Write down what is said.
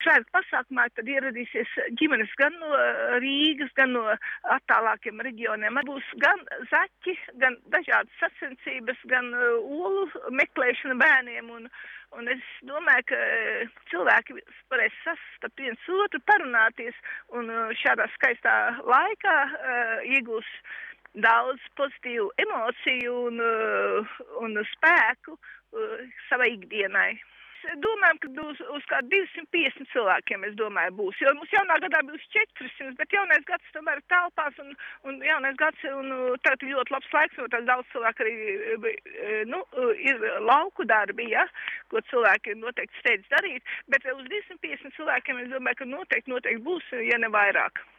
svētku pasākumā tad ieradīsies ģimenes gan no Rīgas, gan no attālākiem reģioniem. Būs gan zaķi, gan dažādas sacensības, gan olu meklēšana bērniem. Un es domāju, ka cilvēki varēs sastapt viens otru, parunāties un šādā skaistā laikā iegūs daudz pozitīvu emociju un spēku savai ikdienai. Domājam, ka uz kā 250 cilvēkiem, es domāju, būs. Jo mums jaunā gadā būs 400, bet jaunais gads tomēr telpās un jaunais gads un tagad ir ļoti labs laiks, jo tās daudz cilvēku arī, ir lauku darbi, ja, ko cilvēki noteikti steidz darīt, bet uz 250 cilvēkiem es domāju, ka noteikti būs, ja ne vairāk.